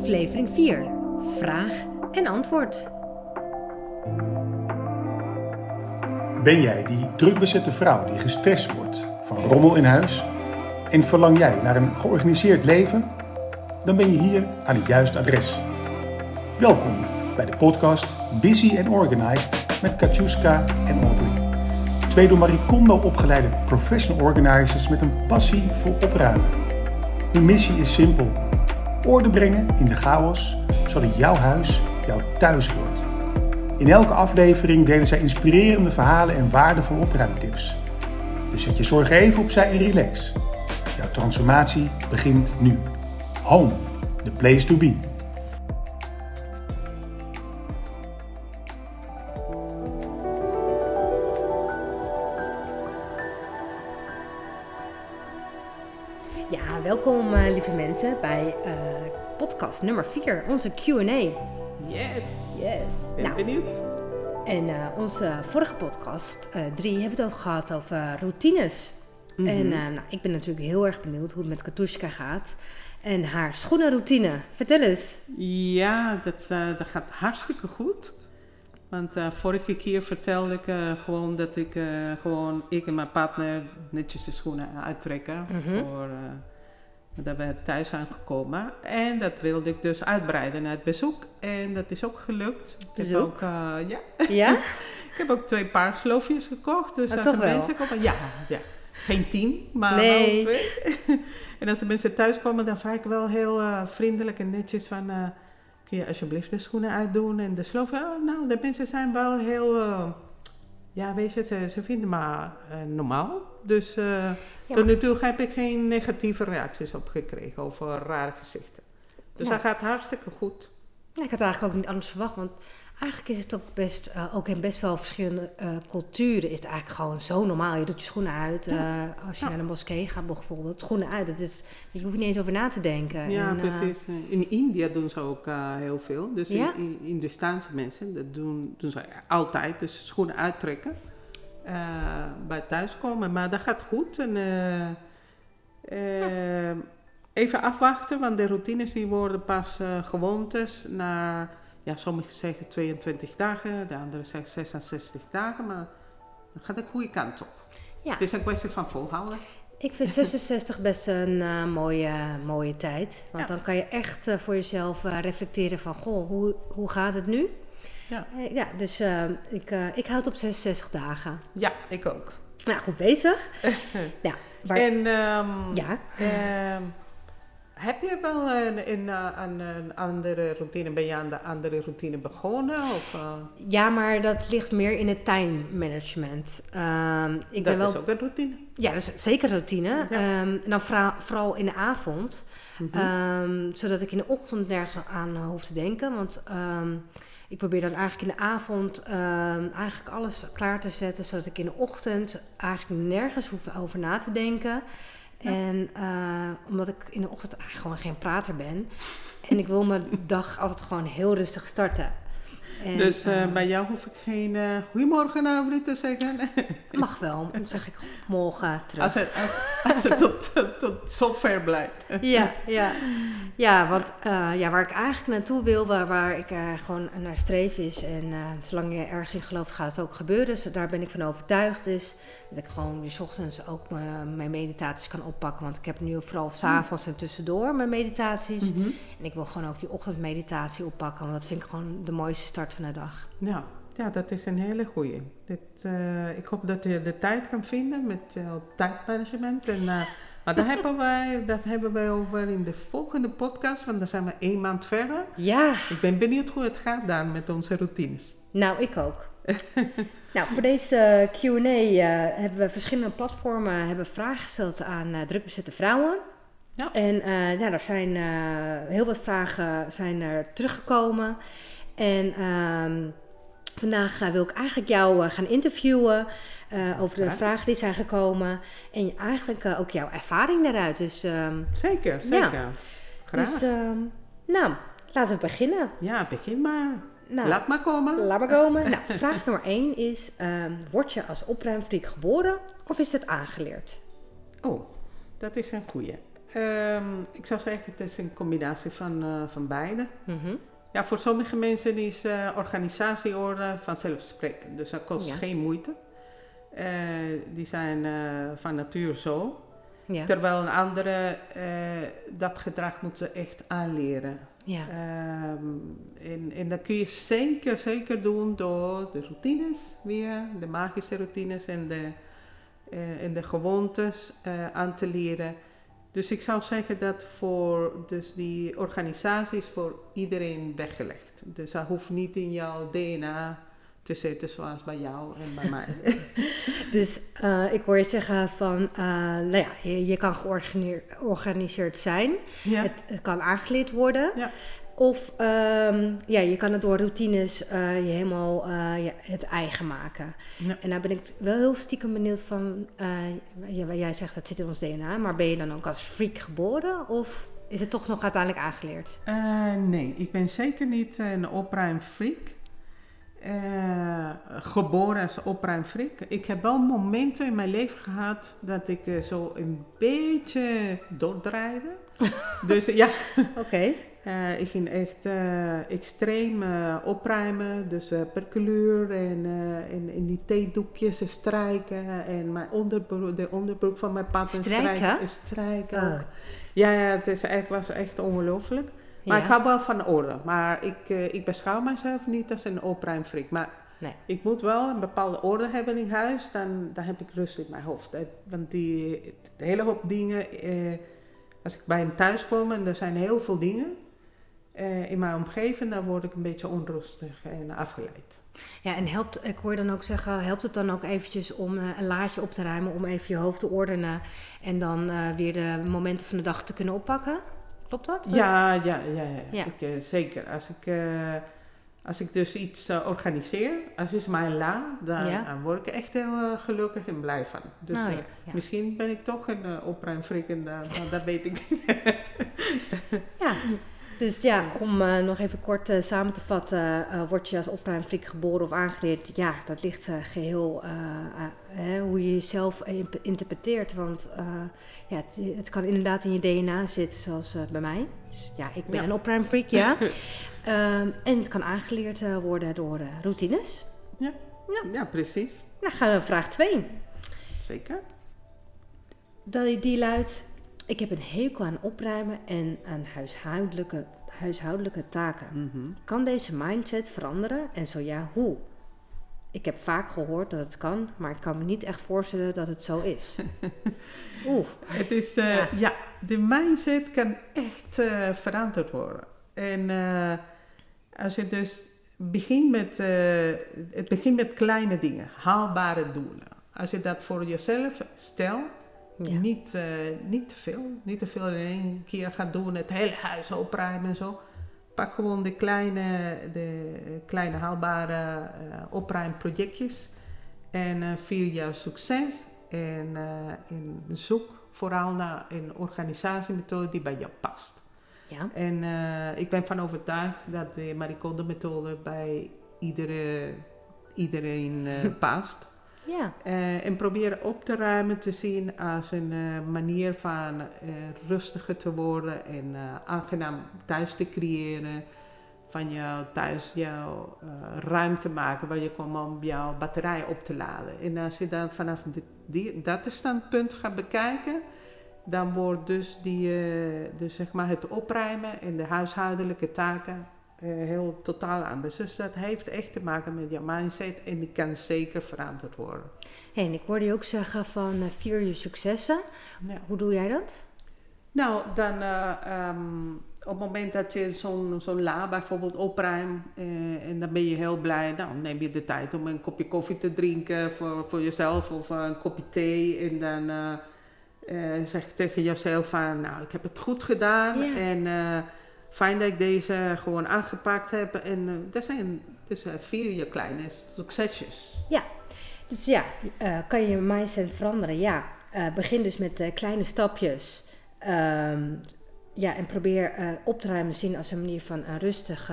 aflevering 4. Vraag en antwoord. Ben jij die drukbezette vrouw die gestrest wordt van rommel in huis en verlang jij naar een georganiseerd leven? Dan ben je hier aan het juiste adres. Welkom bij de podcast Busy and Organized met Katjuska en Aubrey. Twee door Marie Kondo opgeleide professional organizers met een passie voor opruimen. Hun missie is simpel: orde brengen in de chaos, zodat jouw huis jouw thuis wordt. In elke aflevering delen zij inspirerende verhalen en waardevolle opruimtips. Dus zet je zorgen even opzij en relax. Jouw transformatie begint nu. Home, the place to be. Ja, welkom lieve mensen bij podcast nummer 4, onze Q&A. Yes. Ben benieuwd. En onze vorige podcast 3 hebben we het ook gehad over routines. En ik ben natuurlijk heel erg benieuwd hoe het met Katjuska gaat. En haar schoenenroutine. Vertel eens. Ja, dat gaat hartstikke goed. Want vorige keer vertelde ik gewoon dat ik en mijn partner netjes de schoenen uittrekken. Dat we thuis aangekomen. En dat wilde ik dus uitbreiden naar het bezoek. En dat is ook gelukt. Bezoek? Ja? Ik heb ook 2 paar sloofjes gekocht. Dus als toch er wel? mensen komen... Ja. Geen 10, maar Nee. wel 2. En als de mensen thuis komen, dan vraag ik wel heel vriendelijk en netjes van... kun je alsjeblieft de schoenen uitdoen en de sloof? Nou, de mensen zijn wel heel... weet je, ze vinden me normaal. Dus tot nu toe heb ik geen negatieve reacties op gekregen over rare gezichten. Dus dat gaat hartstikke goed. Ja, ik had eigenlijk ook niet anders verwacht, want eigenlijk is het ook in best wel verschillende culturen is het eigenlijk gewoon zo normaal. Je doet je schoenen uit. Als je naar de moskee gaat bijvoorbeeld, schoenen uit. Je hoeft niet eens over na te denken. Ja, en, precies. In India doen ze ook heel veel. Dus Ja? Hindoestaanse mensen, dat doen ze altijd. Dus schoenen uittrekken. Bij thuiskomen. Maar dat gaat goed. En, even afwachten, want de routines die worden pas gewoontes na... Ja, sommigen zeggen 22 dagen, de anderen zeggen 66 dagen, maar dan gaat de goede kant op. Ja. Het is een kwestie van volhouden. Ik vind 66 best een mooie tijd. Want dan kan je echt voor jezelf reflecteren van, goh, hoe gaat het nu? Ja, Dus ik houd op 66 dagen. ja, ik ook. Nou, goed bezig. Heb je wel een andere routine? Ben je aan de andere routine begonnen? Of, Ja, maar dat ligt meer in het time management. dat is ook een routine. Ja, dat is zeker een routine. Ja. En dan vooral in de avond. Zodat ik in de ochtend nergens aan hoef te denken. Want ik probeer dan eigenlijk in de avond eigenlijk alles klaar te zetten. Zodat ik in de ochtend eigenlijk nergens hoef over na te denken. Ja. En omdat ik in de ochtend eigenlijk gewoon geen prater ben. En ik wil mijn dag altijd gewoon heel rustig starten. En, dus bij jou hoef ik geen goedemorgen Aubrey te zeggen? Mag wel, dan zeg ik morgen terug. Als het tot zover blijft. Ja, want waar ik eigenlijk naartoe wil, waar ik gewoon naar streef is. En zolang je ergens in gelooft, gaat het ook gebeuren. Dus daar ben ik van overtuigd. Dus dat ik gewoon die 's ochtends ook mijn meditaties kan oppakken. Want ik heb nu vooral 's avonds en tussendoor mijn meditaties. En ik wil gewoon ook die ochtendmeditatie oppakken. Want dat vind ik gewoon de mooiste start van de dag. Ja, dat is een hele goeie. Ik hoop dat je de tijd kan vinden met jouw tijdmanagement. Maar dat hebben wij over in de volgende podcast, want dan zijn we 1 maand verder. Ja. Ik ben benieuwd hoe het gaat dan met onze routines. Nou, ik ook. Nou, voor deze Q&A hebben we verschillende platformen vragen gesteld aan drukbezette vrouwen. Ja. En er zijn heel wat vragen zijn er teruggekomen. En vandaag wil ik eigenlijk jou gaan interviewen over de vragen die zijn gekomen. En eigenlijk ook jouw ervaring daaruit. Dus, Zeker. Ja. Graag. Dus, laten we beginnen. Ja, begin maar. Nou, Laat maar komen. Nou, vraag nummer 1 is, word je als opruimfreak geboren of is het aangeleerd? Oh, dat is een goeie. Ik zou zeggen, het is een combinatie van beide. Mhm. Ja, voor sommige mensen is organisatieorde vanzelfsprekend. Dus dat kost geen moeite. Die zijn van nature zo. Ja. Terwijl een andere dat gedrag moeten echt aanleren. Ja. En dat kun je zeker doen door de routines weer, de magische routines en de gewoontes aan te leren. Dus ik zou zeggen dat dus die organisatie is voor iedereen weggelegd. Dus dat hoeft niet in jouw DNA te zitten zoals bij jou en bij mij. Dus ik hoor je zeggen van, je kan georganiseerd zijn. Ja. Het kan aangeleerd worden. Ja. Of je kan het door routines je helemaal het eigen maken. Ja. En daar ben ik wel heel stiekem benieuwd van, jij zegt dat zit in ons DNA, maar ben je dan ook als freak geboren of is het toch nog uiteindelijk aangeleerd? Nee, ik ben zeker niet een opruimfreak. Geboren als opruimfreak. Ik heb wel momenten in mijn leven gehad dat ik zo een beetje doordraaide. Dus ja. Oké. Ik ging echt extreem opruimen, dus percoluur en in die theedoekjes strijken en de onderbroek van mijn papa strijken ook. Oh. Ja, het was echt ongelooflijk. Maar ik hou wel van orde, maar ik beschouw mezelf niet als een opruimfreak. Maar nee. Ik moet wel een bepaalde orde hebben in huis, dan heb ik rust in mijn hoofd. Want de hele hoop dingen, als ik bij hem thuis kom en er zijn heel veel dingen in mijn omgeving, dan word ik een beetje onrustig en afgeleid. Ja, en ik hoor je dan ook zeggen, helpt het dan ook eventjes om een laadje op te ruimen, om even je hoofd te ordenen en dan weer de momenten van de dag te kunnen oppakken? Klopt dat? Ja. Zeker. Als ik dus iets organiseer, als is mijn la, dan word ik echt heel gelukkig en blij van. Dus misschien ben ik toch een opruimfreak en dat weet ik niet. Ja. Dus om nog even kort samen te vatten, word je als opruimfreak geboren of aangeleerd? Ja, dat ligt geheel hoe je jezelf interpreteert. Want het kan inderdaad in je DNA zitten, zoals bij mij. Dus ik ben een opruimfreak, ja. En het kan aangeleerd worden door routines. Ja, precies. Nou, gaan we naar vraag 2. Zeker. Die luidt: ik heb een hekel aan opruimen en aan huishoudelijke taken. Mm-hmm. Kan deze mindset veranderen en zo ja, hoe? Ik heb vaak gehoord dat het kan, maar ik kan me niet echt voorstellen dat het zo is. Het is, de mindset kan echt veranderd worden. En als je dus het begint met kleine dingen, haalbare doelen. Als je dat voor jezelf stelt, niet te veel. Niet te veel in één keer gaan doen, het hele huis opruimen en zo. Pak gewoon de kleine haalbare opruimprojectjes. En vier jouw succes. En zoek vooral naar een organisatiemethode die bij jou past. Ja. En ik ben van overtuigd dat de Marie Kondo methode bij iedereen past. Ja. En proberen op te ruimen te zien als een manier van rustiger te worden en aangenaam thuis te creëren. Van jouw thuis jouw ruimte maken waar je komt om jouw batterij op te laden. En als je dan vanaf dat standpunt gaat bekijken, dan wordt dus zeg maar het opruimen en de huishoudelijke taken heel totaal anders. Dus dat heeft echt te maken met jouw mindset en die kan zeker veranderd worden. En ik hoorde je ook zeggen van vier je successen. Ja. Hoe doe jij dat? Nou, dan op het moment dat je zo'n la bijvoorbeeld opruimt en dan ben je heel blij, dan neem je de tijd om een kopje koffie te drinken voor jezelf of een kopje thee en dan zeg je tegen jezelf van, nou, ik heb het goed gedaan en fijn dat ik deze gewoon aangepakt heb en dus vier je kleine succesjes. Ja, dus kan je mindset veranderen? Ja, begin dus met kleine stapjes. En probeer op te ruimen zien als een manier van rustig en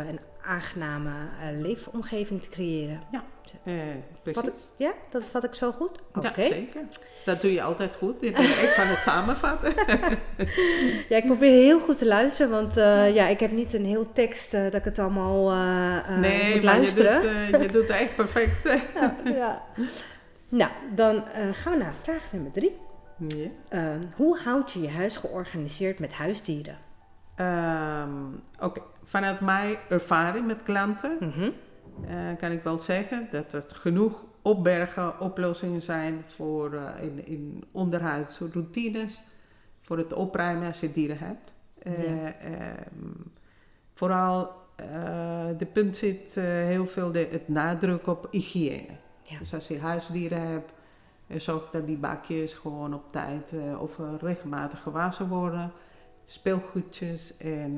aangename leefomgeving te creëren. Ja, precies. Dat vat ik zo goed? Ja, zeker. Dat doe je altijd goed. Je bent echt van het samenvatten. Ja, ik probeer heel goed te luisteren, want ik heb niet een heel tekst dat ik het allemaal moet luisteren. Nee, je doet het echt perfect. Ja. Nou, dan gaan we naar vraag nummer 3. Ja. Hoe houd je je huis georganiseerd met huisdieren? Oké. Vanuit mijn ervaring met klanten kan ik wel zeggen dat er genoeg opbergen oplossingen zijn voor in onderhoudsroutines, voor het opruimen als je dieren hebt. Vooral de punt zit heel veel het nadruk op hygiëne. Ja. Dus als je huisdieren hebt, zorg dat die bakjes gewoon op tijd of regelmatig gewassen worden. Speelgoedjes en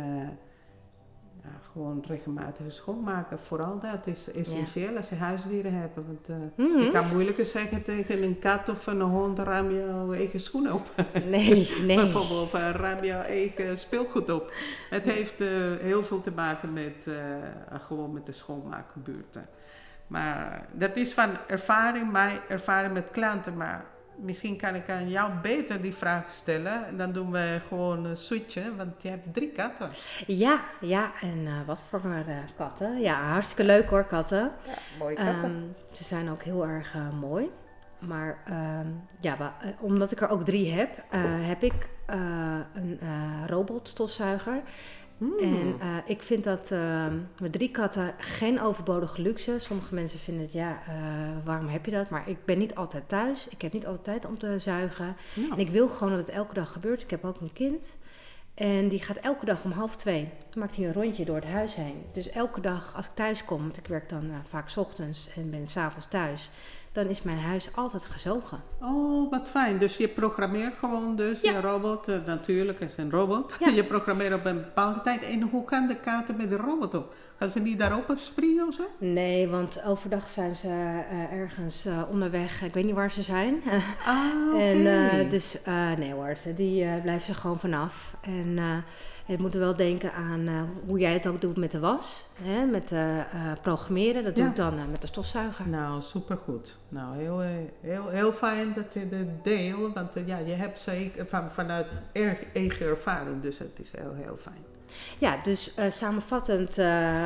gewoon regelmatig schoonmaken. Vooral dat is essentieel als je huisdieren hebt. Want je kan moeilijker zeggen tegen een kat of een hond, ruim je eigen schoenen op. Nee. Bijvoorbeeld, of ruim je eigen speelgoed op. Het heeft heel veel te maken met gewoon met de schoonmaakbuurten. Maar dat is van ervaring, mijn ervaring met klanten. Maar misschien kan ik aan jou beter die vraag stellen. Dan doen we gewoon een switchen, want je hebt 3 katten. Ja. En wat voor katten? Ja, hartstikke leuk hoor, katten. Ja, mooie katten. Ze zijn ook heel erg mooi. Maar omdat ik er ook 3 heb, heb ik een robotstofzuiger. En ik vind dat met 3 katten geen overbodige luxe. Sommige mensen vinden het, waarom heb je dat? Maar ik ben niet altijd thuis. Ik heb niet altijd tijd om te zuigen. Ja. En ik wil gewoon dat het elke dag gebeurt. Ik heb ook een kind. En die gaat elke dag om 1:30. Dan maakt hij een rondje door het huis heen. Dus elke dag als ik thuis kom, want ik werk dan vaak 's ochtends en ben 's avonds thuis, dan is mijn huis altijd gezogen. Oh, wat fijn. Dus je programmeert gewoon je robot. Natuurlijk, het is een robot. Ja. Je programmeert op een bepaalde tijd. En hoe gaan de katten met de robot op? Gaan ze niet daarop springen of zo? Nee, want overdag zijn ze ergens onderweg. Ik weet niet waar ze zijn. Okay. En nee hoor, die blijven ze gewoon vanaf. En je moet er wel denken aan hoe jij het ook doet met de was. Hè, met programmeren, dat doe ik dan met de stofzuiger. Nou, supergoed. Nou, heel fijn dat je dit deelt. Want je hebt zeker vanuit eigen ervaring. Dus het is heel fijn. Ja, dus samenvattend,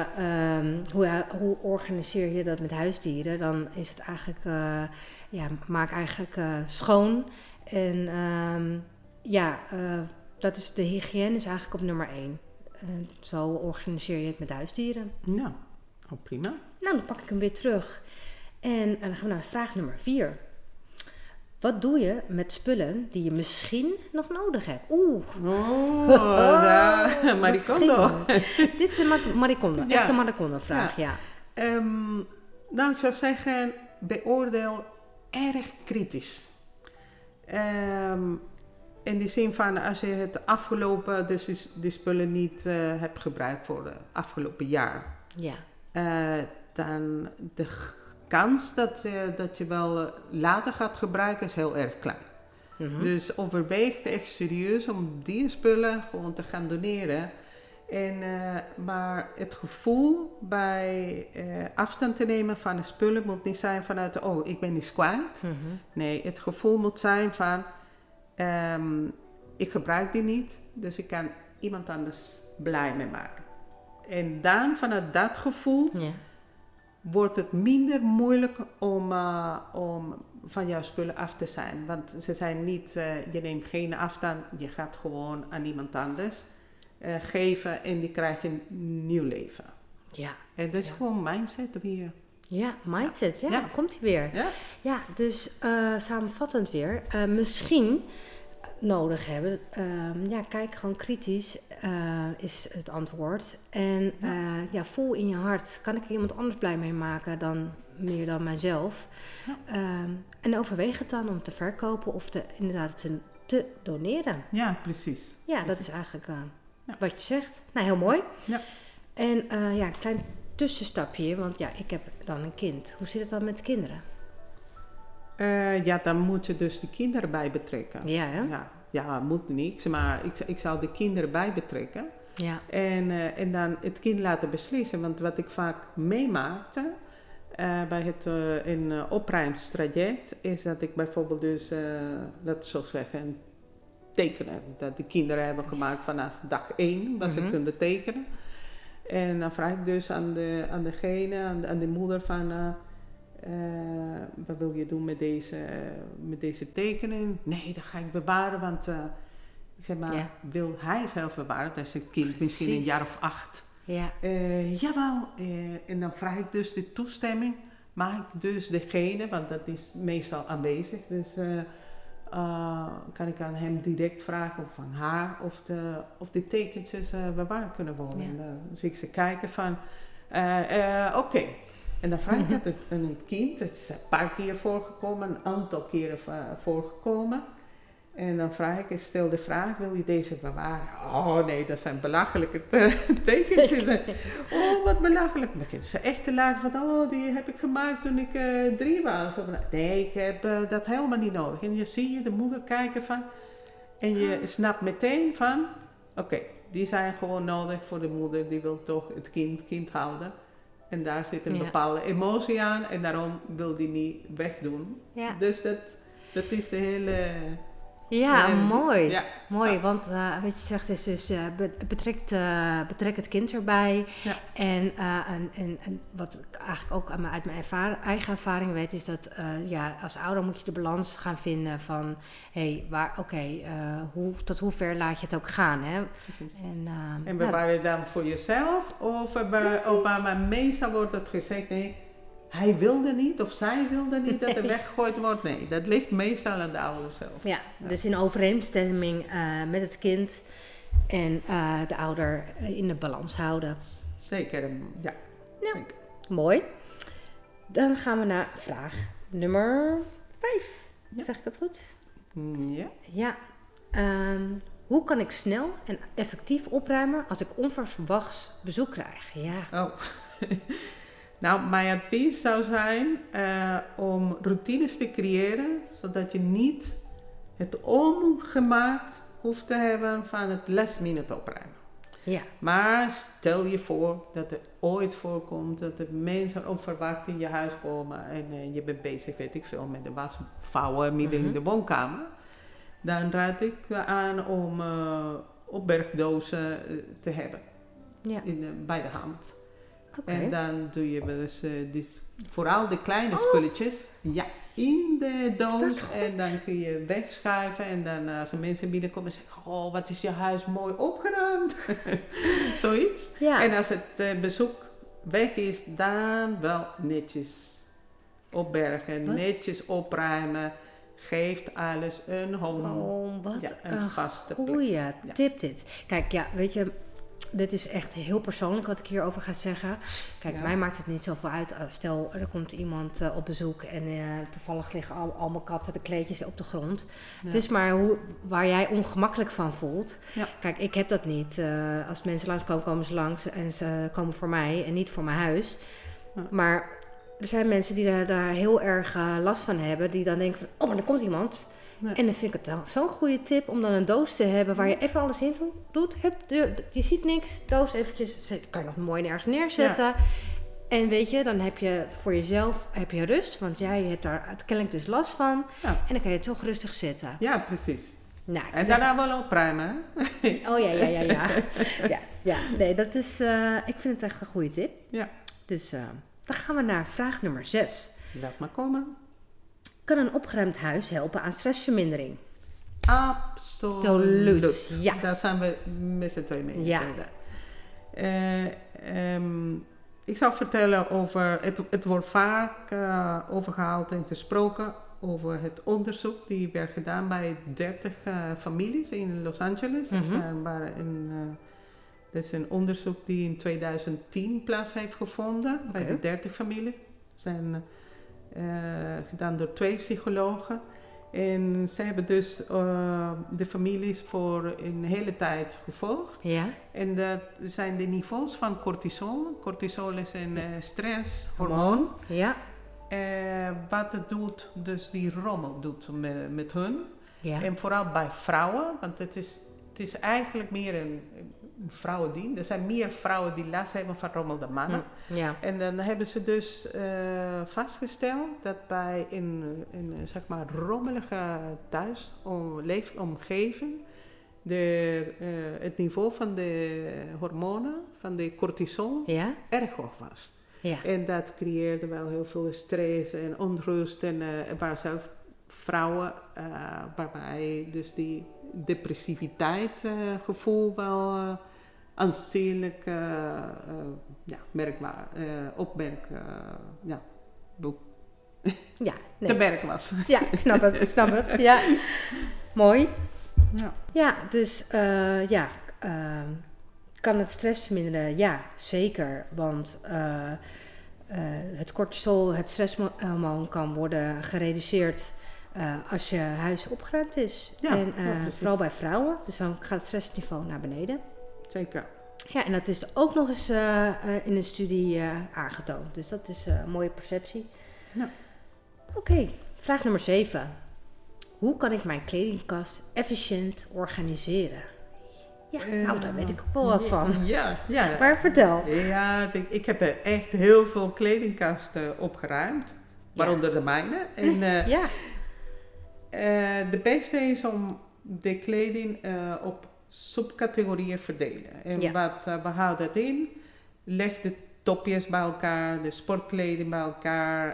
hoe organiseer je dat met huisdieren? Dan is het eigenlijk, maak eigenlijk schoon. En dat is de hygiëne is eigenlijk op nummer 1. Zo organiseer je het met huisdieren. Nou, prima. Nou, dan pak ik hem weer terug. En dan gaan we naar vraag nummer 4. Wat doe je met spullen die je misschien nog nodig hebt? Marie Kondo. Dit is een Marie Kondo, echt een Marie Kondo vraag, ja. Nou, ik zou zeggen, beoordeel erg kritisch. In de zin van, als je het afgelopen, dus die spullen niet hebt gebruikt voor het afgelopen jaar. Ja. Dan de kans dat je wel later gaat gebruiken is heel erg klein. Mm-hmm. Dus overweeg echt serieus om die spullen gewoon te gaan doneren. Maar het gevoel bij afstand te nemen van de spullen moet niet zijn vanuit ik ben iets kwijt. Mm-hmm. Nee, het gevoel moet zijn van ik gebruik die niet, dus ik kan iemand anders blij mee maken. En dan vanuit dat gevoel wordt het minder moeilijk om van jouw spullen af te zijn. Want ze zijn niet, je neemt geen afstand, je gaat gewoon aan iemand anders geven en die krijgt een nieuw leven. Ja. En dat is gewoon mindset weer. Ja, mindset, komt hij weer. Ja, dus samenvattend weer, misschien nodig hebben. Kijk gewoon kritisch is het antwoord. En voel in je hart, kan ik er iemand anders blij mee maken dan meer dan mijzelf? Ja. En overweeg het dan om te verkopen of inderdaad te doneren. Ja, precies. Ja, dat is eigenlijk wat je zegt. Nou, heel mooi. Ja. En een klein tussenstapje hier, want ik heb dan een kind. Hoe zit het dan met de kinderen? Dan moet je dus de kinderen bij betrekken. Ja, hè? Ja, moet niks, maar ik zou de kinderen bij betrekken. Ja. En dan het kind laten beslissen. Want wat ik vaak meemaakte bij het opruimstraject is dat ik bijvoorbeeld dus, dat zou zeggen, een tekenen. Dat de kinderen hebben gemaakt vanaf dag 1, dat ze kunnen tekenen. En dan vraag ik dus aan de moeder van, wat wil je doen met deze tekening? Nee, dat ga ik bewaren, want ik zeg maar, wil hij zelf bewaren? Dat is een kind misschien een jaar of 8. Ja. Jawel. En dan vraag ik dus de toestemming. Mag ik dus degene, want dat is meestal aanwezig, dus kan ik aan hem direct vragen of aan haar of de tekentjes bewaard kunnen worden. En dan zie ik ze kijken van, oké. En dan vraag ik het aan een kind, het is een paar keer voorgekomen, een aantal keren voorgekomen. En dan stel de vraag, wil je deze bewaren? Oh nee, dat zijn belachelijke tekentjes. Oh, wat belachelijk. Dan beginnen ze echt te lachen van, oh, die heb ik gemaakt toen ik 3 was. Nee, ik heb dat helemaal niet nodig. En je zie de moeder kijken van, en je snapt meteen van, oké, die zijn gewoon nodig voor de moeder, die wil toch het kind houden. En daar zit een bepaalde emotie aan en daarom wil die niet wegdoen. Ja. Dus dat is de hele... Ja, mooi. Ja. Mooi, want wat je zegt is dus betrek het kind erbij. Ja. En wat ik eigenlijk ook uit mijn eigen ervaring weet, is dat als ouder moet je de balans gaan vinden van tot hoe ver laat je het ook gaan. Hè? En bewaar je dan voor jezelf? Of bij Obama meestal wordt het gezegd, nee, hij wilde niet of zij wilde niet dat er weggegooid wordt. Nee, dat ligt meestal aan de ouder zelf. Ja, dus in overeenstemming met het kind en de ouder in de balans houden. Zeker, ja. Zeker. Mooi. Dan gaan we naar vraag nummer 5. Ja. Zeg ik dat goed? Ja. Ja. Hoe kan ik snel en effectief opruimen als ik onverwachts bezoek krijg? Ja. Oh. Nou, mijn advies zou zijn om routines te creëren, zodat je niet het ongemaakt hoeft te hebben van het last minute opruimen. Ja. Maar stel je voor dat er ooit voorkomt dat er mensen onverwacht in je huis komen en je bent bezig, weet ik veel, met de wasvouwen midden in de woonkamer. Dan raad ik aan om opbergdozen te hebben bij de hand. Okay. En dan doe je dus vooral de kleine spulletjes in de doos. En dan kun je wegschuiven. En dan als er mensen binnenkomen zeggen, oh, wat is je huis mooi opgeruimd. Zoiets. Ja. En als het bezoek weg is, dan wel netjes opbergen. Wat? Netjes opruimen. Geeft alles een home. Oh, wat een vaste goeie tip dit. Kijk, weet je... Dit is echt heel persoonlijk wat ik hierover ga zeggen. Kijk, mij maakt het niet zoveel uit. Stel, er komt iemand op bezoek en toevallig liggen al mijn katten de kleedjes op de grond. Ja. Het is maar waar jij ongemakkelijk van voelt. Ja. Kijk, ik heb dat niet. Als mensen langskomen, komen ze langs en ze komen voor mij en niet voor mijn huis. Ja. Maar er zijn mensen die daar heel erg last van hebben. Die dan denken van, oh, maar er komt iemand... Nee. En dan vind ik het dan zo'n goede tip om dan een doos te hebben waar je even alles in doet. Je ziet niks, doos eventjes, kan je nog mooi ergens neerzetten. Ja. En weet je, dan heb je voor jezelf rust, want jij hebt daar kennelijk dus last van. Ja. En dan kan je het toch rustig zetten. Ja, precies. Nou, en daarna wel opruimen. Oh ja. Nee, dat is, ik vind het echt een goede tip. Ja. Dus dan gaan we naar vraag nummer 6. Laat maar komen. Kan een opgeruimd huis helpen aan stressvermindering? Absoluut. Ja. Daar zijn we met z'n twee mee eens. Ja. Ik zou vertellen over, het wordt vaak overgehaald en gesproken over het onderzoek die werd gedaan bij 30 families in Los Angeles. Dat is een onderzoek die in 2010 plaats heeft gevonden bij de 30 families. Zijn gedaan door 2 psychologen. En ze hebben dus de families voor een hele tijd gevolgd. Ja. En dat zijn de niveaus van cortisol. Cortisol is een stresshormoon. Ja. Wat het doet, dus die rommel doet met hun. Ja. En vooral bij vrouwen, want het is eigenlijk meer vrouwendienst. Er zijn meer vrouwen die last hebben van rommel dan mannen. Ja. En dan hebben ze dus vastgesteld dat bij een zeg maar rommelige leefomgeving het niveau van de hormonen, van de cortisol, erg hoog was. Ja. En dat creëerde wel heel veel stress en onrust. En er waren zelfs vrouwen waarbij dus die depressiviteit gevoel wel aanzienlijk merkbaar, te merk was. Ja, ik snap het. Ja, mooi. Ja, dus kan het stress verminderen? Ja, zeker. Want het cortisol, het stresshormoon, kan worden gereduceerd als je huis opgeruimd is. Ja, en vooral bij vrouwen. Dus dan gaat het stressniveau naar beneden. Zeker. Ja, en dat is ook nog eens in een studie aangetoond. Dus dat is een mooie perceptie. Ja. Oké, vraag nummer 7. Hoe kan ik mijn kledingkast efficiënt organiseren? Ja, daar weet ik ook wel wat van. Ja. Maar vertel. Ja, ik heb echt heel veel kledingkasten opgeruimd. Waaronder de mijne. En de beste is om de kleding op subcategorieën verdelen. En we houden dat in? Leg de topjes bij elkaar, de sportkleding bij elkaar,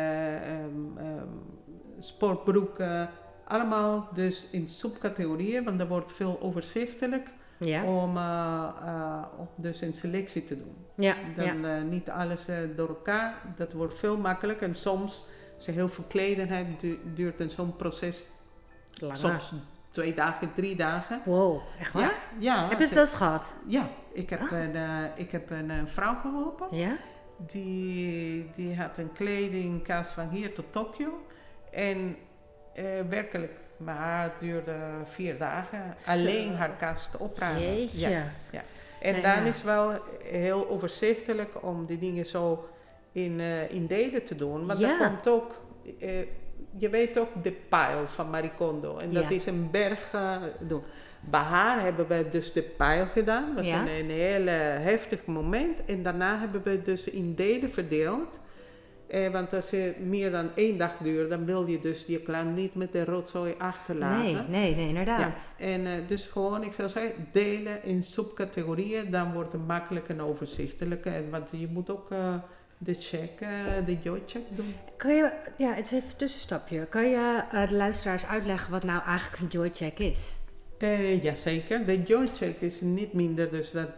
sportbroeken, allemaal dus in subcategorieën, want dat wordt veel overzichtelijk om dus een selectie te doen. Dan niet alles door elkaar, dat wordt veel makkelijker. En soms, als je heel veel kleding hebt, duurt zo'n proces langer. Soms 2 dagen, 3 dagen. Wow, echt waar? Ja. Heb je het wel eens gehad? Ja, ik heb een vrouw geholpen. Ja? Die had een kledingkast van hier tot Tokio. En werkelijk, maar het duurde 4 dagen. Alleen haar kast opruimen. Jeetje. Ja. En dan is wel heel overzichtelijk om die dingen zo in delen te doen. Want er komt ook... je weet ook de pijl van Marie Kondo. En dat is een berg doen. Bij haar hebben we dus de pijl gedaan. Dat was een heel heftig moment. En daarna hebben we dus in delen verdeeld. Want als je meer dan 1 dag duurt, dan wil je dus je klant niet met de rotzooi achterlaten. Nee, inderdaad. Ja. En dus gewoon, ik zou zeggen, delen in subcategorieën. Dan wordt het makkelijk en overzichtelijk. Want je moet ook... de joy-check doen. Kan je, het is even een tussenstapje. Kan je de luisteraars uitleggen wat nou eigenlijk een joy-check is? Jazeker. De joy-check is niet minder dus dan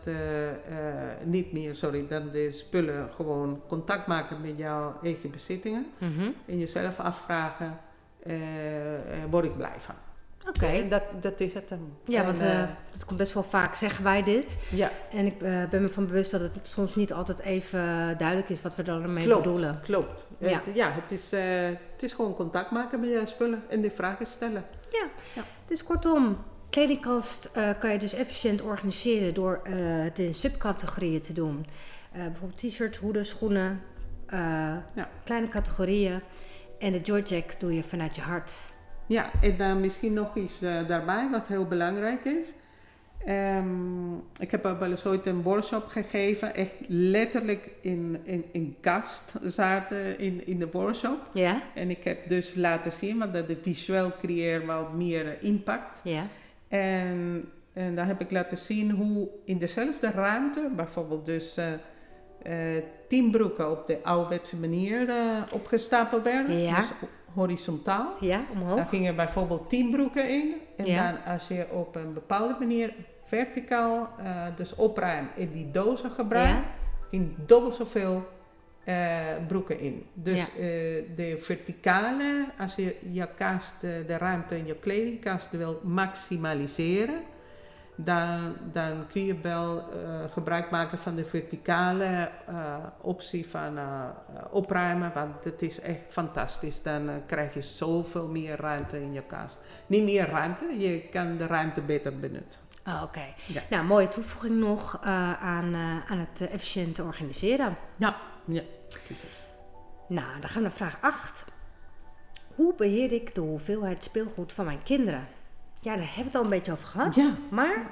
de spullen gewoon contact maken met jouw eigen bezittingen. Mm-hmm. En jezelf afvragen, word ik blij van? Oké. En dat is het. Want dat komt best wel vaak, zeggen wij dit. Ja. En ik ben me van bewust dat het soms niet altijd even duidelijk is wat we ermee bedoelen. Klopt. Het is gewoon contact maken met je spullen en die vragen stellen. Ja. Dus kortom, kledingkast kan je dus efficiënt organiseren door het in subcategorieën te doen. Bijvoorbeeld t-shirts, hoeden, schoenen, kleine categorieën. En de joycheck doe je vanuit je hart. Ja, en dan misschien nog iets daarbij wat heel belangrijk is. Ik heb wel eens ooit een workshop gegeven, echt letterlijk in kast zaten in de workshop. Ja. En ik heb dus laten zien, want dat de visueel creëert wel meer impact. Ja. En dan heb ik laten zien hoe in dezelfde ruimte, bijvoorbeeld dus 10 broeken op de ouderwetse manier opgestapeld werden. Ja. Dus horizontaal. Ja, omhoog. Dan gingen bijvoorbeeld 10 broeken in. En dan als je op een bepaalde manier verticaal dus opruimt en die dozen gebruikt, ging dubbel zoveel broeken in. Dus de verticale, als je je kast, de ruimte in je kledingkast wil maximaliseren, dan kun je wel gebruik maken van de verticale optie van opruimen, want het is echt fantastisch. Dan krijg je zoveel meer ruimte in je kast. Niet meer ruimte, je kan de ruimte beter benutten. Oké. Ja. Nou, mooie toevoeging nog aan het efficiënt organiseren. Ja, precies. Nou, dan gaan we naar vraag 8. Hoe beheer ik de hoeveelheid speelgoed van mijn kinderen? Ja, daar hebben we het al een beetje over gehad. Ja. Maar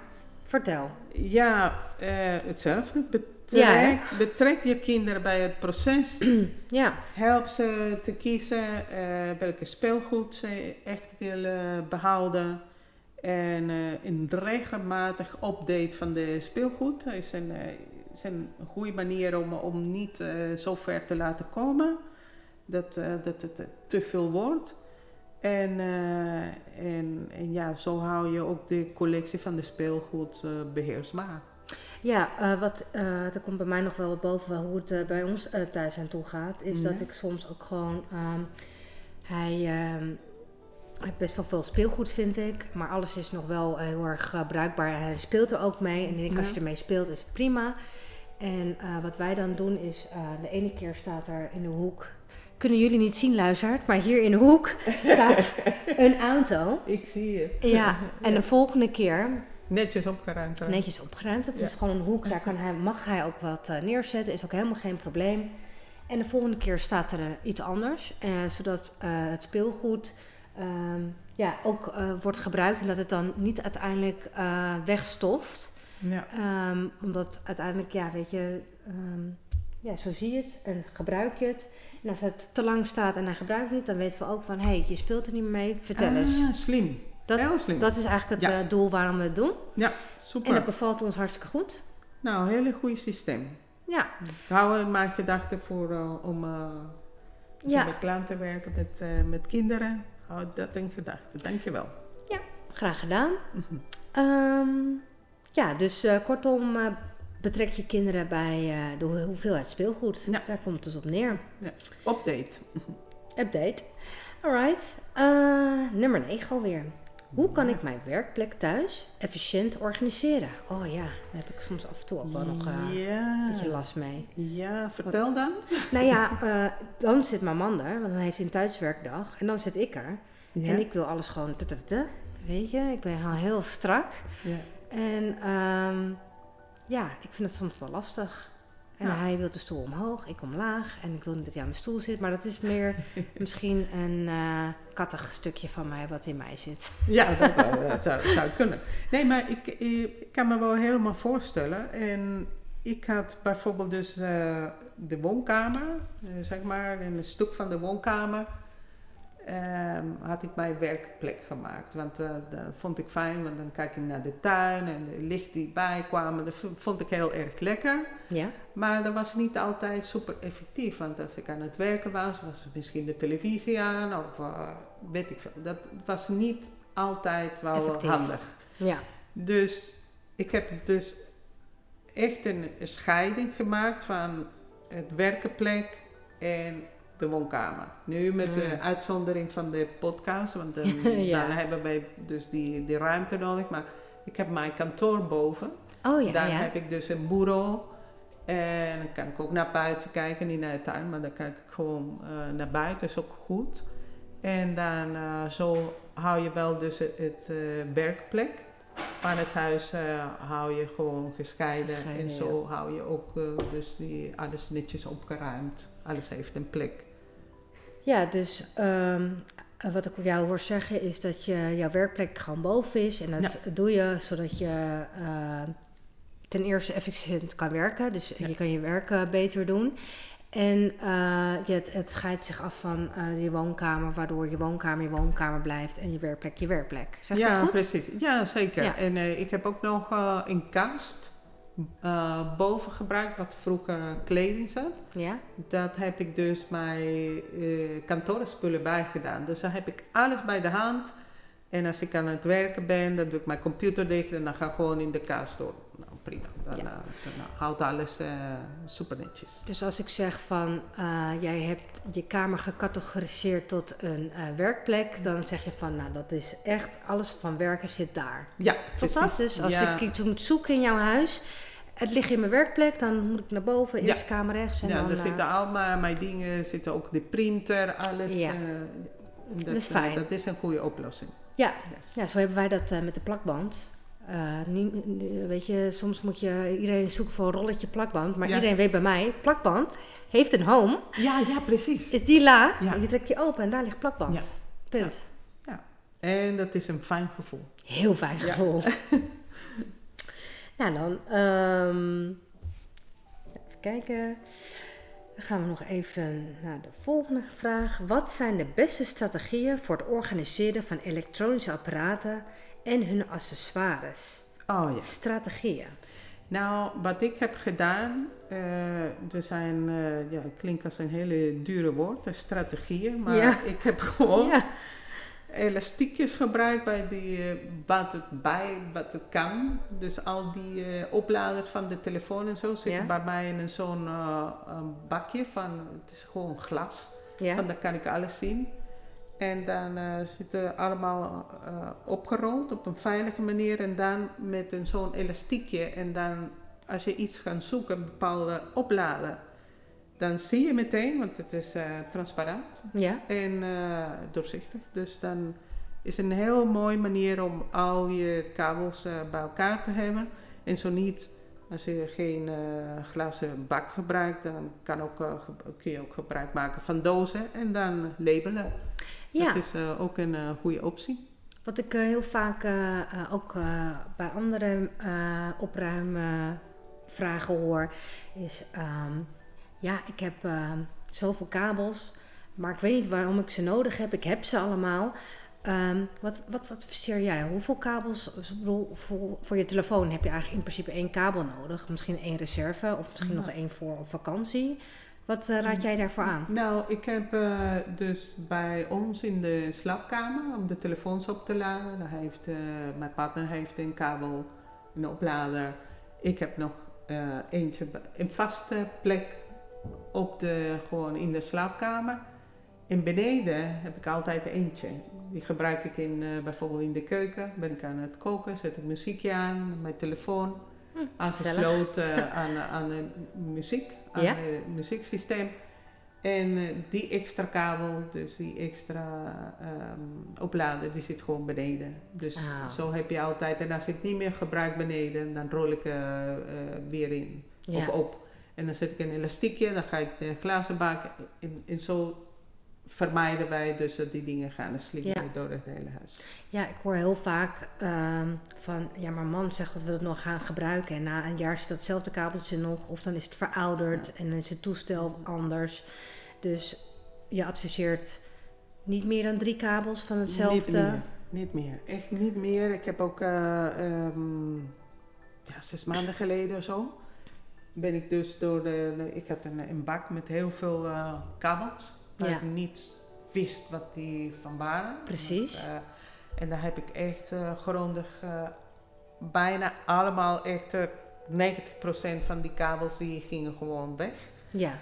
Vertel. Ja, hetzelfde. Betrek je kinderen bij het proces. Ja. Help ze te kiezen welke speelgoed ze echt willen behouden. En een regelmatig update van de speelgoed is een goede manier om niet zo ver te laten komen. Dat het te veel wordt. En ja, zo hou je ook de collectie van de speelgoed beheersbaar. Ja, er komt bij mij nog wel boven hoe het bij ons thuis aan toe gaat. Is dat ik soms ook gewoon... Hij heeft best wel veel speelgoed, vind ik. Maar alles is nog wel heel erg bruikbaar. Hij speelt er ook mee. En ik denk, als je ermee speelt, is het prima. En wat wij dan doen is... de ene keer staat er in de hoek... Kunnen jullie niet zien, luisteraars, maar hier in de hoek staat een auto. Ik zie je. Ja, en de volgende keer... Netjes opgeruimd. Hè? Netjes opgeruimd. Het is gewoon een hoek, daar mag hij ook wat neerzetten. Is ook helemaal geen probleem. En de volgende keer staat er iets anders. Zodat het speelgoed ook wordt gebruikt. En dat het dan niet uiteindelijk wegstoft. Ja. Omdat uiteindelijk, zo zie je het en gebruik je het. En als het te lang staat en hij gebruikt het niet, dan weten we ook van, je speelt er niet meer mee, vertel eens. Slim. Heel slim. Dat is eigenlijk het doel waarom we het doen. Ja, super. En dat bevalt ons hartstikke goed. Nou, een hele goede systeem. Ja. Ik hou er mijn gedachten voor om met klanten te werken, met kinderen. Hou dat in gedachten. Dankjewel. Ja, graag gedaan. Dus kortom... Betrek je kinderen bij de hoeveelheid speelgoed. Ja. Daar komt het dus op neer. Ja. Update. Alright. Nummer 9 alweer. Hoe kan ik mijn werkplek thuis efficiënt organiseren? Oh ja, daar heb ik soms af en toe ook wel nog een beetje last mee. Ja, vertel dan. Nou ja, dan zit mijn man er, want dan heeft hij een thuiswerkdag. En dan zit ik er. Ja. En ik wil alles gewoon... Weet je, ik ben al heel strak. Ja. En... ik vind het soms wel lastig. En hij wil de stoel omhoog, ik omlaag. En ik wil niet dat hij aan mijn stoel zit. Maar dat is meer misschien een kattig stukje van mij wat in mij zit. Ja, dat zou kunnen. Nee, maar ik kan me wel helemaal voorstellen. En ik had bijvoorbeeld dus de woonkamer. Zeg maar, in een stuk van de woonkamer. Had ik mijn werkplek gemaakt. Want dat vond ik fijn, want dan kijk ik naar de tuin en de licht die bijkwamen. Dat vond ik heel erg lekker. Ja. Maar dat was niet altijd super effectief. Want als ik aan het werken was misschien de televisie aan of weet ik veel. Dat was niet altijd wel effectief. Handig. Ja. Dus ik heb dus echt een scheiding gemaakt van het werkplek en de woonkamer. Nu met de uitzondering van de podcast, want dan hebben wij dus die ruimte nodig. Maar ik heb mijn kantoor boven. Oh ja, daar heb ik dus een bureau. En dan kan ik ook naar buiten kijken, niet naar de tuin, maar dan kijk ik gewoon naar buiten. Dat is ook goed. En dan zo hou je wel dus het werkplek. Maar het huis hou je gewoon gescheiden en zo hou je ook dus alles netjes opgeruimd. Alles heeft een plek. Ja, dus wat ik op jou hoor zeggen is dat jouw werkplek gewoon boven is. En dat doe je zodat je ten eerste efficiënt kan werken. Dus je kan je werk beter doen. En het scheidt zich af van je woonkamer, waardoor je woonkamer blijft en je werkplek. Zeg je dat goed? Precies. Ja, zeker. Ja. En ik heb ook nog een kast boven gebruikt, wat vroeger kleding zat. Ja. Dat heb ik dus mijn kantoorspullen bij gedaan. Dus dan heb ik alles bij de hand. En als ik aan het werken ben, dan doe ik mijn computer dicht en dan ga ik gewoon in de kast door. Nou, prima. Dan houdt alles super netjes. Dus als ik zeg van, jij hebt je kamer gecategoriseerd tot een werkplek, dan zeg je van, nou dat is echt, alles van werken zit daar. Ja, precies. Dat? Dus als ik iets moet zoeken in jouw huis, het ligt in mijn werkplek, dan moet ik naar boven, eerst kamer rechts. En dan daar zitten allemaal mijn dingen, zitten ook de printer, alles. Ja. Dat is fijn. Dat is een goede oplossing. Ja, ja, zo hebben wij dat met de plakband. Weet je, soms moet je iedereen zoeken voor een rolletje plakband. Maar iedereen weet bij mij, plakband heeft een home. Ja, precies. Is die la, je trekt je open en daar ligt plakband. Ja. Punt. Ja. En dat is een fijn gevoel. Heel fijn gevoel. Ja, dan even kijken. Dan gaan we nog even naar de volgende vraag. Wat zijn de beste strategieën voor het organiseren van elektronische apparaten en hun accessoires? Oh ja. Strategieën. Nou, wat ik heb gedaan, er zijn, het klinkt als een hele dure woord, strategieën, maar ik heb gewoon elastiekjes gebruikt bij die, wat het kan. Dus al die opladers van de telefoon en zo zitten bij mij in zo'n bakje van, het is gewoon glas, want dan kan ik alles zien. En dan zitten allemaal opgerold op een veilige manier en dan met zo'n elastiekje. En dan als je iets gaat zoeken, een bepaalde oplader, dan zie je meteen, want het is transparant en doorzichtig. Dus dan is het een heel mooie manier om al je kabels bij elkaar te hebben. En zo niet, als je geen glazen bak gebruikt, dan kun je ook gebruik maken van dozen en dan labelen. Ja. Dat is ook een goede optie. Wat ik heel vaak ook bij andere opruimvragen hoor, is ik heb zoveel kabels, maar ik weet niet waarom ik ze nodig heb. Ik heb ze allemaal. Wat adviseer jij? Hoeveel kabels? Ik bedoel, voor je telefoon heb je eigenlijk in principe 1 kabel nodig. Misschien 1 reserve of misschien nog 1 voor op vakantie. Wat raad jij daarvoor aan? Nou, ik heb dus bij ons in de slaapkamer om de telefoons op te laden. Mijn partner heeft een kabel, een oplader. Ik heb nog eentje, een vaste plek gewoon in de slaapkamer. En beneden heb ik altijd eentje. Die gebruik ik bijvoorbeeld in de keuken. Ben ik aan het koken, zet ik muziekje aan, mijn telefoon. Aangesloten aan de muziek, aan het muzieksysteem. En die extra kabel, dus die extra oplader, die zit gewoon beneden. Dus zo heb je altijd, en als ik het niet meer gebruik beneden, dan rol ik weer in of op. En dan zet ik een elastiekje, dan ga ik de glazen bak en zo vermijden wij dus dat die dingen gaan slingeren door het hele huis. Ja, ik hoor heel vaak van, maar man zegt dat we het nog gaan gebruiken en na een jaar zit datzelfde kabeltje nog of dan is het verouderd en dan is het toestel anders. Dus je adviseert niet meer dan 3 kabels van hetzelfde? Niet meer. Echt niet meer. Ik heb ook 6 maanden geleden of zo ben ik dus ik had een bak met heel veel kabels. Dat ik niet wist wat die van waren. Precies. En daar heb ik echt grondig, bijna allemaal echt 90% van die kabels die gingen gewoon weg. Ja.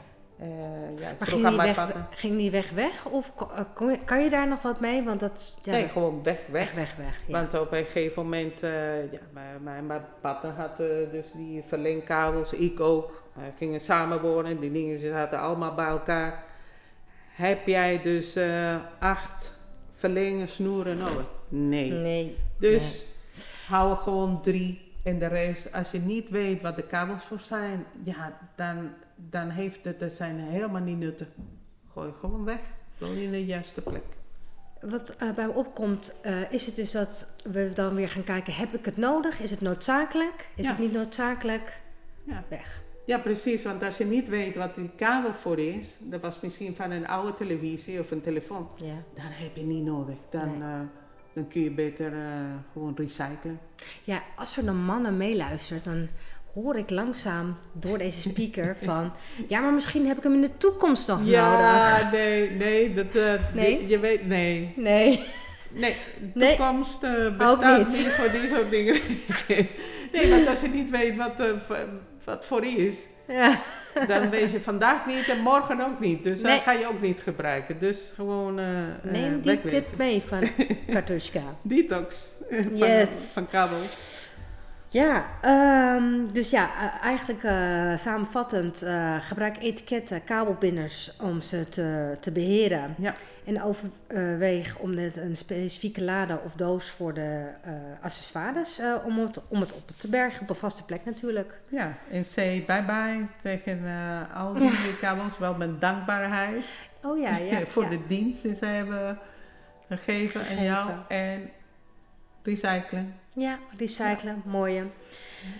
Maar ging die weg of kan je daar nog wat mee? Want dat, nee, gewoon weg. Ja. Want op een gegeven moment, mijn partner had dus die verlengkabels, ik ook. Gingen samen wonen, die dingen zaten allemaal bij elkaar. Heb jij dus 8 verlengen snoeren nodig? Nee. Dus hou er gewoon 3 en de rest, als je niet weet wat de kabels voor zijn, dan dat zijn helemaal niet nuttig. Gooi gewoon weg, gewoon in de juiste plek. Wat bij me opkomt, is het dus dat we dan weer gaan kijken, heb ik het nodig? Is het noodzakelijk? Is het niet noodzakelijk? Weg. Ja, precies, want als je niet weet wat die kabel voor is, dat was misschien van een oude televisie of een telefoon, dan heb je niet nodig. Dan kun je beter gewoon recyclen. Ja, als er dan mannen meeluisteren, dan hoor ik langzaam door deze speaker van, maar misschien heb ik hem in de toekomst nog nodig. Ja, nee, je weet, nee. De toekomst bestaat niet voor die soort dingen. Nee, want als je niet weet wat voor is, dan weet je vandaag niet en morgen ook niet. Dus dan ga je ook niet gebruiken. Dus gewoon neem die tip mee van Katushka. Detox van kabels. Ja, eigenlijk samenvattend, gebruik etiketten, kabelbinders om ze te beheren. Ja. En overweeg om net een specifieke lader of doos voor de accessoires, om het op te bergen, op een vaste plek natuurlijk. Ja, en say bye-bye tegen al die kabels, wel met dankbaarheid. Oh ja. voor de dienst die ze hebben gegeven aan jou en recyclen. Ja, recyclen, mooie.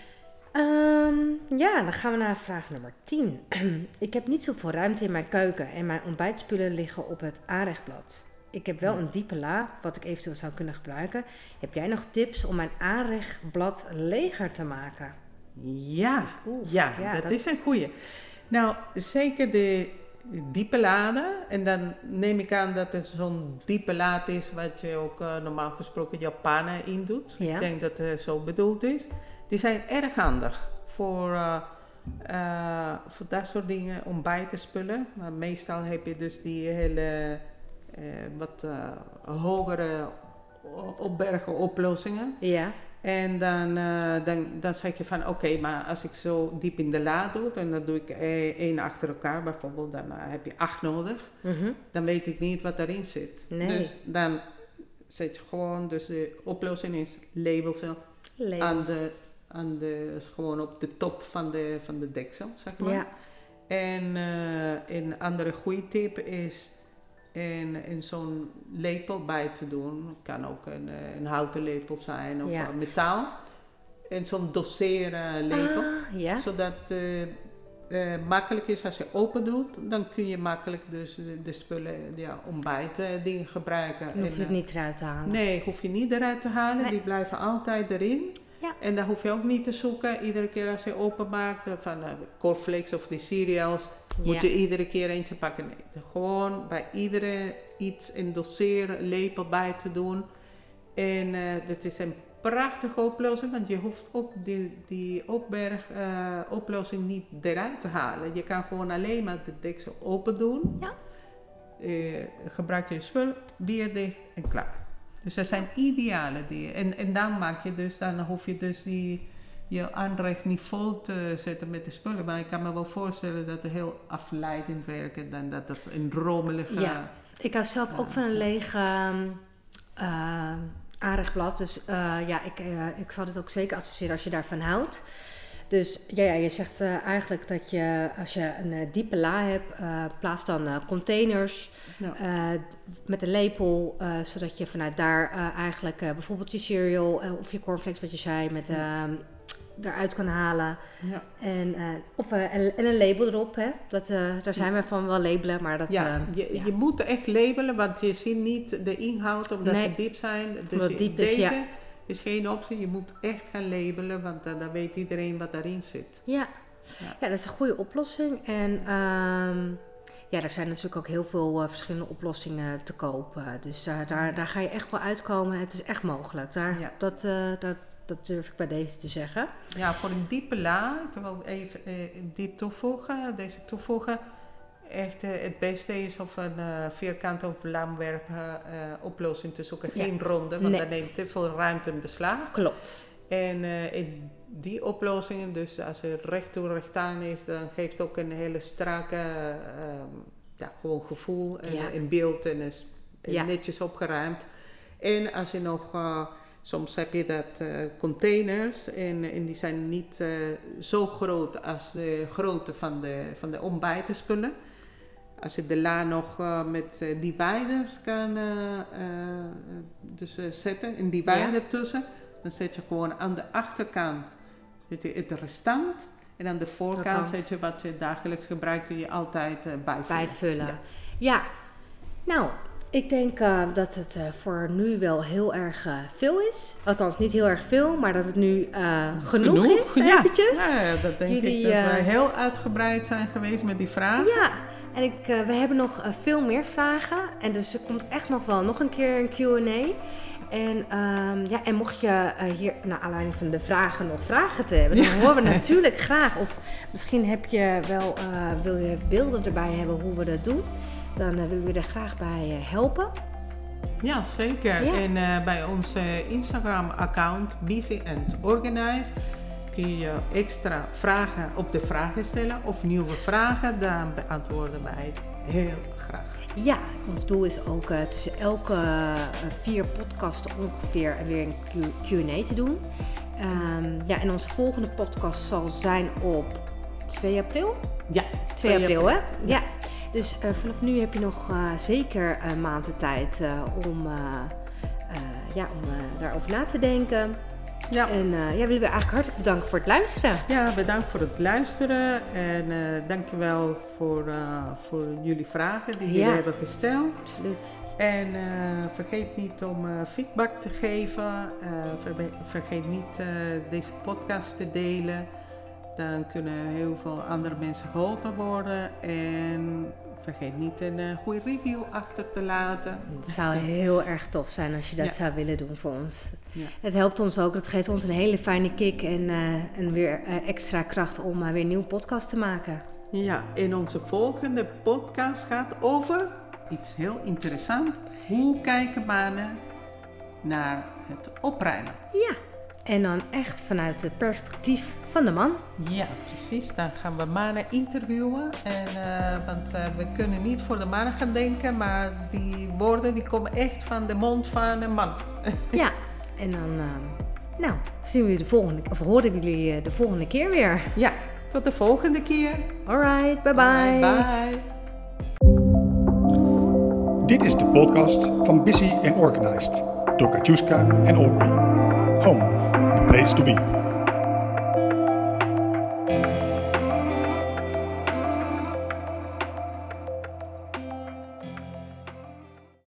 Ja, dan gaan we naar vraag nummer 10. Ik heb niet zoveel ruimte in mijn keuken en mijn ontbijtspullen liggen op het aanrechtblad. Ik heb wel een diepe la, wat ik eventueel zou kunnen gebruiken. Heb jij nog tips om mijn aanrechtblad leger te maken? Ja, dat is een goeie. Nou, zeker de diepe laden. En dan neem ik aan dat het zo'n diepe laad is wat je ook normaal gesproken je pannen in doet. Ja. Ik denk dat het zo bedoeld is. Die zijn erg handig voor dat soort dingen, ontbijtenspullen. Maar meestal heb je dus die hele wat hogere opbergen oplossingen. Ja. En dan zeg je van oké, maar als ik zo diep in de la doe, en dan doe ik 1 achter elkaar bijvoorbeeld, dan heb je 8 nodig. Mm-hmm. Dan weet ik niet wat daarin zit. Nee. Dus dan zet je gewoon, dus de oplossing is labelsel gewoon op de top van de deksel, zeg maar. Ja. En een andere goede tip is in zo'n lepel bij te doen. Het kan ook een houten lepel zijn of metaal. En zo'n doseren lepel. Zodat makkelijk is als je open doet. Dan kun je makkelijk dus de spullen, ontbijten dingen gebruiken. Dan hoef je het niet eruit te halen. Nee, hoef je niet eruit te halen. Nee. Die blijven altijd erin. Ja. En dan hoef je ook niet te zoeken. Iedere keer als je openmaakt van de cornflakes of die cereals, moet je iedere keer eentje pakken. Nee, gewoon bij iedere iets een doseren lepel bij te doen. En dat is een prachtige oplossing, want je hoeft ook die opberg oplossing niet eruit te halen. Je kan gewoon alleen maar de deksel open doen. Ja. Gebruik je spul, weer dicht en klaar. Dus dat zijn ideale dingen. En dan hoef je dus je aanrecht niet vol te zetten met de spullen. Maar ik kan me wel voorstellen dat het heel afleidend werkt dan dat het een rommelige... Ja, ik hou zelf ook van een leeg aanrechtblad. Dus ik zal dit ook zeker associëren als je daarvan houdt. Dus je zegt eigenlijk dat je, als je een diepe la hebt, plaats dan containers met een lepel, zodat je vanuit daar eigenlijk bijvoorbeeld je cereal of je cornflakes, wat je zei, met eruit kan halen. Ja. En een label erop, hè. Daar zijn we van wel labelen, maar dat... Je moet echt labelen, want je ziet niet de inhoud omdat ze diep zijn. Dus deze is geen optie. Je moet echt gaan labelen, want dan weet iedereen wat daarin zit. Ja, dat is een goede oplossing. En er zijn natuurlijk ook heel veel verschillende oplossingen te koop. Dus daar ga je echt wel uitkomen. Het is echt mogelijk. Dat durf ik bij deze te zeggen. Ja, voor een diepe la, ik wil even deze toevoegen. Echt het beste is of een vierkante of lamwerk oplossing te zoeken. Geen ronde, want dan neemt te veel ruimte in beslag. Klopt. En in die oplossingen, dus als het recht toe recht aan is, dan geeft het ook een hele strakke gewoon gevoel in beeld en is netjes opgeruimd. En als je nog... soms heb je dat containers en die zijn niet zo groot als de grootte van de ontbijtenspullen. Als je de la nog met dividers kan zetten, een divider ertussen, dan zet je gewoon aan de achterkant het restant en aan de voorkant zet je wat je dagelijks gebruikt, kun je altijd bijvullen. Ja. Nou... Ik denk dat het voor nu wel heel erg veel is. Althans, niet heel erg veel, maar dat het nu genoeg is, eventjes. Ja, dat denk ik dat we heel uitgebreid zijn geweest met die vragen. Ja, en we hebben nog veel meer vragen. En dus er komt echt nog een keer een Q&A. En mocht je hier, naar aanleiding van de vragen, nog vragen te hebben, dan horen we natuurlijk graag. Of misschien heb je wil je beelden erbij hebben hoe we dat doen. Dan willen we er graag bij helpen. Ja, zeker. Ja. En bij ons Instagram-account Busy and Organized kun je extra vragen op de vragen stellen of nieuwe vragen. Dan beantwoorden wij het heel graag. Ja, ons doel is ook tussen elke 4 podcasten ongeveer weer een Q&A te doen. En onze volgende podcast zal zijn op 2 april. Ja, 2 april, hè? Ja. Dus vanaf nu heb je nog zeker een maand de tijd om daarover na te denken. Ja. En willen we eigenlijk hartelijk bedanken voor het luisteren. Ja, bedankt voor het luisteren. En dankjewel voor jullie vragen die jullie hebben gesteld. Absoluut. En vergeet niet om feedback te geven. Vergeet niet deze podcast te delen. Dan kunnen heel veel andere mensen geholpen worden. En vergeet niet een goede review achter te laten. Het zou heel erg tof zijn als je dat zou willen doen voor ons. Ja. Het helpt ons ook. Het geeft ons een hele fijne kick en weer extra kracht om weer een nieuwe podcast te maken. Ja, en onze volgende podcast gaat over iets heel interessants. Hoe kijken mannen naar het opruimen? Ja, en dan echt vanuit het perspectief van de man. Ja, precies. Dan gaan we mannen interviewen. Want we kunnen niet voor de mannen gaan denken, maar die woorden die komen echt van de mond van een man. Ja, en dan zien we horen we jullie de volgende keer weer. Ja, tot de volgende keer. Alright, bye bye. Bye. Dit is de podcast van Busy and Organized door Katjuska en Aubrey. Home, the place to be.